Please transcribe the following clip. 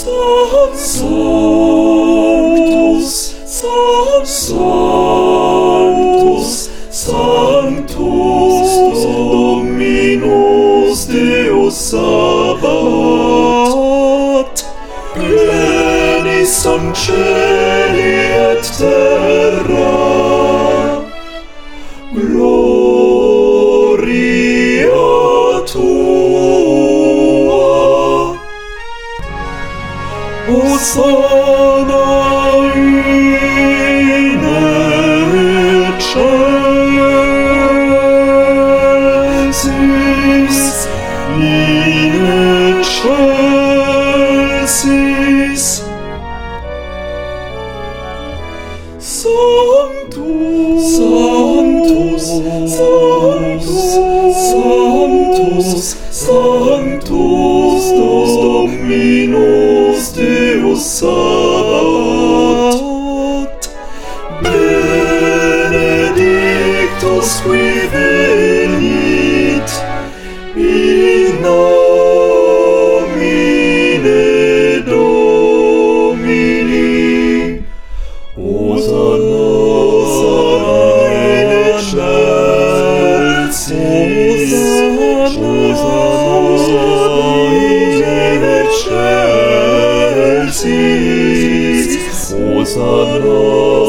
Sanctus, Sanctus, Sanctus, Dominus Deus Sabaoth, plenis caeli et terra, gloria tua. Hosanna in excelsis, in excelsis. Sanctus, Sanctus, Sanctus, Sanctus, Dominus Deus Sabaoth, benedictus qui venit in nomine Domini. Hosanna in excelsis, Hosanna in excelsis, Hosanna